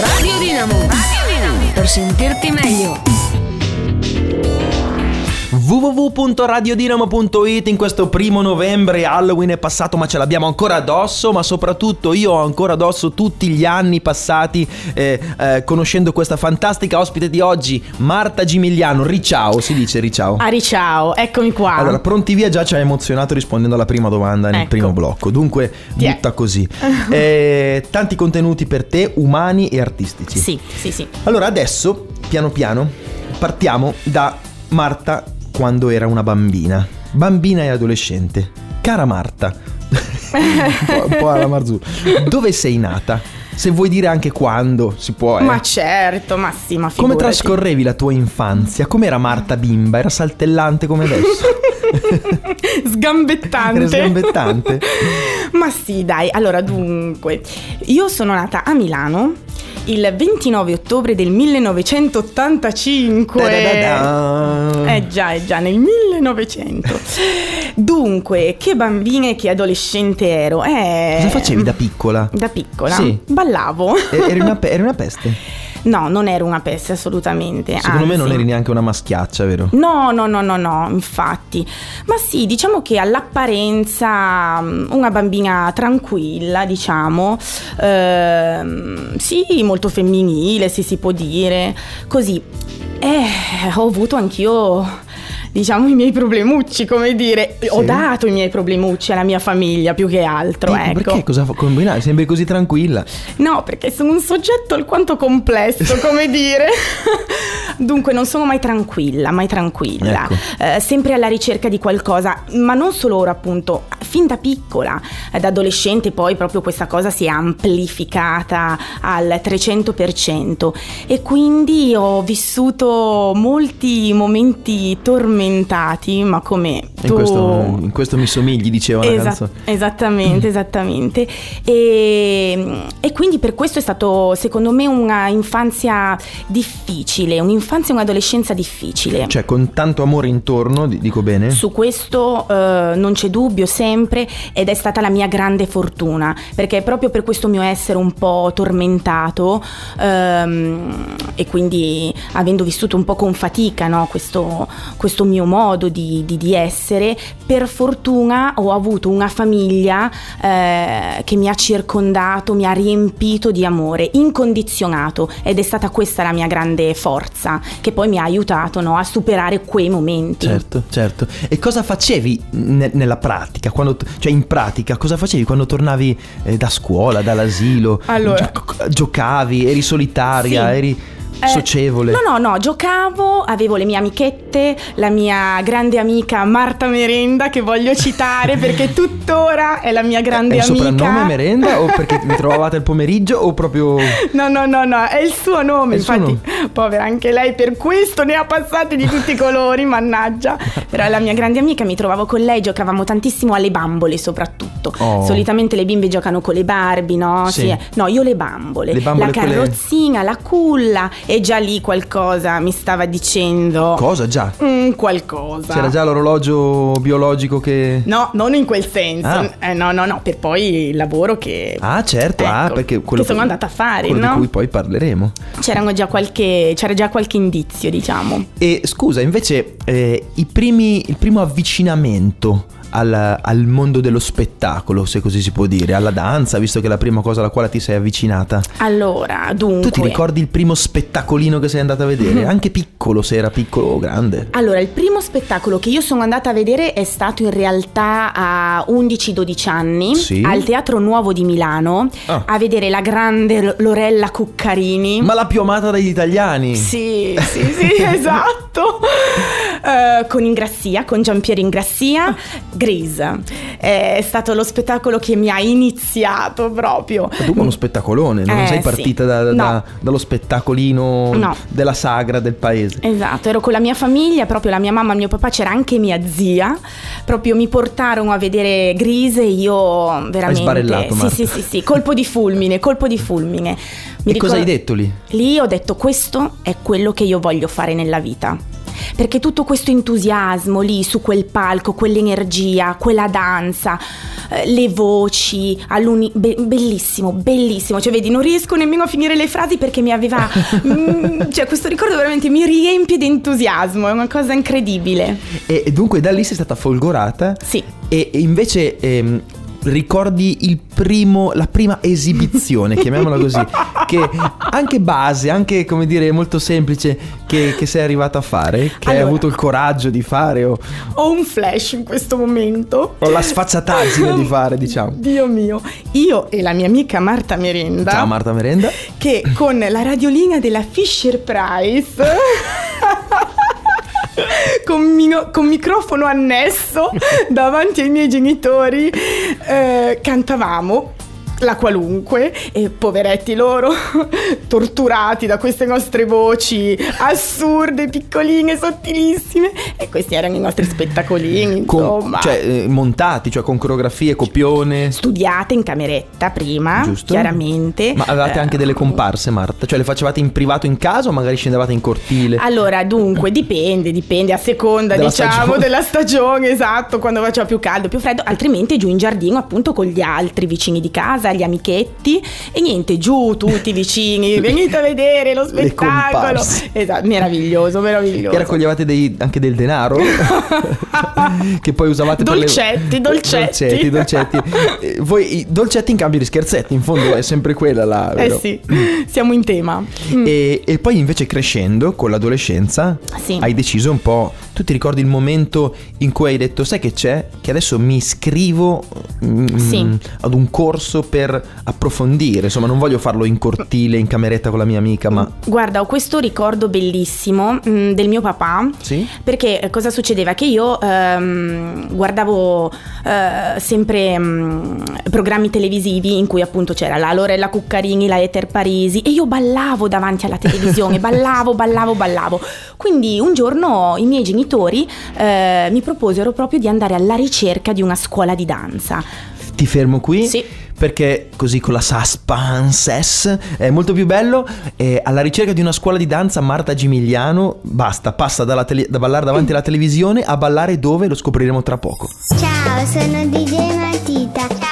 Radio Dinamo. Per sentirti meglio. www.radiodinamo.it. In questo 1 novembre Halloween è passato, ma ce l'abbiamo ancora addosso. Ma soprattutto io ho ancora addosso tutti gli anni passati conoscendo questa fantastica ospite di oggi, Marta Gimigliano. Riciao, si dice riciao? Riciao, eccomi qua. Allora, pronti via, già ci hai emozionato rispondendo alla prima domanda nel primo blocco. Dunque, butta così. Tanti contenuti per te, umani e artistici. Sì. Allora, adesso, piano piano, partiamo da Marta quando era una bambina e adolescente. Cara Marta, un po' alla Marzullo, dove sei nata? Se vuoi dire anche quando, si può. Ma certo, ma sì, ma figurati. Come trascorrevi la tua infanzia? Com'era Marta bimba? Era saltellante come adesso? Sgambettante. Ma sì, dai. Allora, dunque, io sono nata a Milano il 29 ottobre del 1985. Già, nel 1900. Dunque, che bambina e che adolescente ero. Cosa facevi da piccola? Da piccola? Sì. Ballavo. Eri una peste? No, non ero una peste assolutamente. Secondo me non eri neanche una maschiaccia, vero? No, infatti. Ma sì, diciamo che all'apparenza una bambina tranquilla, diciamo. Sì, molto femminile, se si può dire. Così. Ho avuto anch'io, diciamo, i miei problemucci, come dire. Sì. Ho dato i miei problemucci alla mia famiglia più che altro, ecco. Perché? Cosa combinavi? Sembri così tranquilla. No, perché sono un soggetto alquanto complesso, come dire. Dunque non sono mai tranquilla. Ecco. Sempre alla ricerca di qualcosa, ma non solo ora, appunto, fin da piccola. Da adolescente poi proprio questa cosa si è amplificata al 300%, e quindi ho vissuto molti momenti tormentati, ma come tu... In questo mi somigli, diceva la canzone. Esattamente. E quindi per questo è stato, secondo me, una infanzia difficile, un'infanzia e un'adolescenza difficile. Cioè con tanto amore intorno, dico bene? Su questo non c'è dubbio, sempre, ed è stata la mia grande fortuna, perché proprio per questo mio essere un po' tormentato, e quindi avendo vissuto un po' con fatica, no, questo mio modo di essere, per fortuna ho avuto una famiglia che mi ha circondato, mi ha riempito di amore incondizionato, ed è stata questa la mia grande forza, che poi mi ha aiutato, no, a superare quei momenti. Certo. E cosa facevi nella pratica? In pratica cosa facevi quando tornavi da scuola, dall'asilo? Allora, giocavi, eri solitaria, sì. Eri socievole? No, giocavo, avevo le mie amichette, la mia grande amica Marta Merenda, che voglio citare perché tuttora è la mia grande amica. È il soprannome Merenda, o perché vi trovavate il pomeriggio, o proprio... No, è il suo nome, infatti, povera anche lei, per questo ne ha passati di tutti i colori, mannaggia. Però è la mia grande amica, mi trovavo con lei, giocavamo tantissimo alle bambole soprattutto. Solitamente le bimbe giocano con le Barbie, no? Sì. No, io le bambole, la carrozzina, la culla. E già lì qualcosa mi stava dicendo. Cosa già? Qualcosa. C'era già l'orologio biologico che... No, non in quel senso. No, per poi il lavoro che... certo, ecco, perché quello che sono andata a fare, quello no? di cui poi parleremo. C'era già qualche indizio, diciamo. E scusa, invece, il primo avvicinamento al mondo dello spettacolo, se così si può dire, alla danza, visto che è la prima cosa alla quale ti sei avvicinata. Allora, dunque, tu ti ricordi il primo spettacolino che sei andata a vedere? Anche piccolo, se era piccolo o grande? Allora, il primo spettacolo che io sono andata a vedere è stato in realtà a 11-12 anni, sì, al Teatro Nuovo di Milano, a vedere la grande Lorella Cuccarini. Ma la più amata dagli italiani. Sì, esatto. Con Ingrassia, con Giampiero Ingrassia. Grease è stato lo spettacolo che mi ha iniziato proprio. Ma tu uno spettacolone, non sei partita dallo spettacolino della sagra del paese. Esatto, ero con la mia famiglia, proprio la mia mamma, il mio papà, c'era anche mia zia, proprio mi portarono a vedere Grease e io veramente... Hai sbarellato, Marta. Sì, colpo di fulmine. Cosa hai detto lì? Lì ho detto: questo è quello che io voglio fare nella vita. Perché tutto questo entusiasmo lì su quel palco, quell'energia, quella danza, le voci, bellissimo, bellissimo. Cioè, vedi, non riesco nemmeno a finire le frasi perché mi aveva... cioè, questo ricordo veramente mi riempie di entusiasmo, è una cosa incredibile. E dunque da lì sei stata folgorata? Sì. E invece ricordi la prima esibizione, chiamiamola così, che anche base, anche come dire molto semplice, che sei arrivata a fare, che hai avuto il coraggio di fare o Ho un flash in questo momento. o la sfacciataggine di fare, diciamo. Dio mio, io e la mia amica Marta Merenda. Ciao Marta Merenda. Che con la radiolina della Fisher Price con microfono annesso davanti ai miei genitori cantavamo la qualunque, e poveretti loro torturati da queste nostre voci assurde, piccoline, sottilissime, e questi erano i nostri spettacolini, insomma. Cioè montati, cioè con coreografie, copione. Studiate in cameretta prima, giusto, chiaramente. Ma avevate anche delle comparse, Marta? Cioè le facevate in privato in casa o magari scendevate in cortile? Allora, dunque, dipende a seconda, della stagione, esatto, quando faceva più caldo, più freddo, altrimenti giù in giardino, appunto, con gli altri vicini di casa, gli amichetti, e niente, giù tutti vicini, venite a vedere lo spettacolo. Esatto, meraviglioso. E raccoglievate anche del denaro che poi usavate dolcetti. Dolcetti. Voi i dolcetti in cambio di scherzetti, in fondo è sempre quella là, vero? Sì, siamo in tema. E poi invece crescendo con l'adolescenza, sì, hai deciso un po'. Tu ti ricordi il momento in cui hai detto: sai che c'è? Che adesso mi iscrivo ad un corso per approfondire, insomma, non voglio farlo in cortile, in cameretta con la mia amica, ma... Guarda, ho questo ricordo bellissimo del mio papà. Sì? Perché cosa succedeva? Che io guardavo sempre programmi televisivi in cui appunto c'era la Lorella Cuccarini, la Eter Parisi, e io ballavo davanti alla televisione, ballavo. Quindi un giorno i miei genitori mi proposero proprio di andare alla ricerca di una scuola di danza. Ti fermo qui? Sì. Perché così con la suspense è molto più bello. Alla ricerca di una scuola di danza, Marta Gimigliano passa da ballare davanti alla televisione a ballare dove? Lo scopriremo tra poco. Ciao, sono DJ Matita.